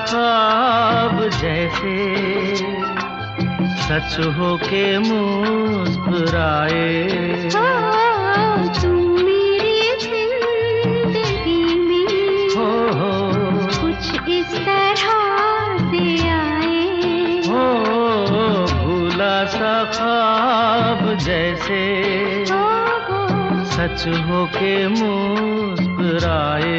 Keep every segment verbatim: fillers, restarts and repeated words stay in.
ख्वाब जैसे सच हो के मुस्कुराए। हो तुम मेरी जिंदगी में हो हो कुछ इस तरह से आए। हो भूला सा ख्वाब जैसे हो हो सच हो के मुस्कुराए।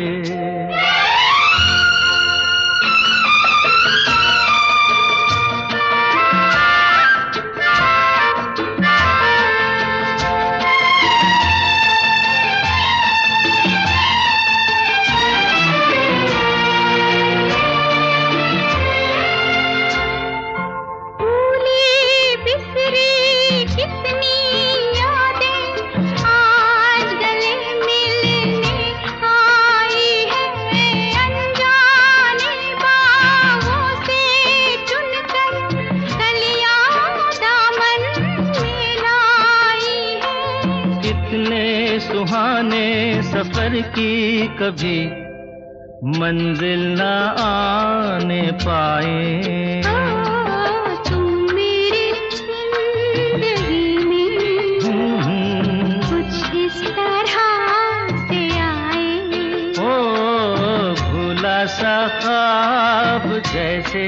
सुहाने सफर की कभी मंजिल न आने पाए। तुम मेरी जिंदगी में कुछ इस तरह से आए। ओ भूला सा ख्वाब जैसे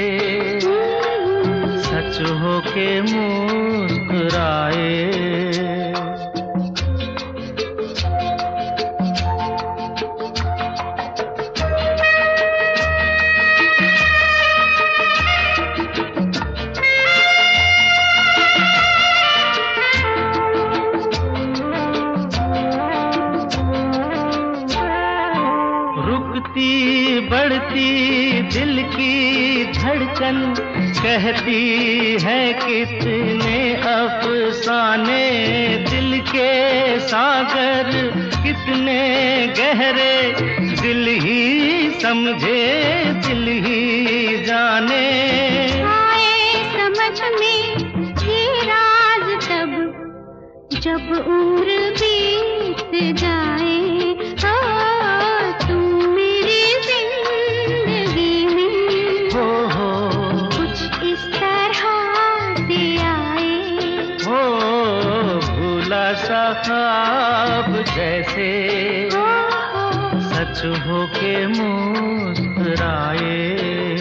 सच हो के मुस्कुराए। रुकती बढ़ती दिल की धड़कन कहती है कितने अफसाने। दिल के सागर कितने गहरे दिल ही समझे दिल ही जाने। आए समझ में ये राज तब जब उम्र बीत जाए। सा ख्वाब जैसे सच हो के मुस्कुराए।